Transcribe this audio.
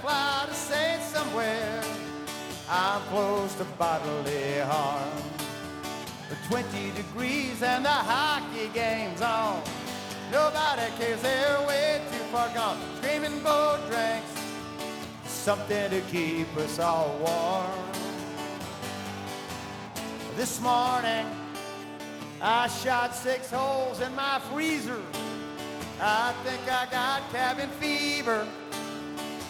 fly to say somewhere I'm close to bodily harm. The 20 degrees and the hockey game's on. Nobody cares, they're way too far gone. Screaming boat drinks, something to keep us all warm. This morning, I shot 6 holes in my freezer. I think I got cabin fever.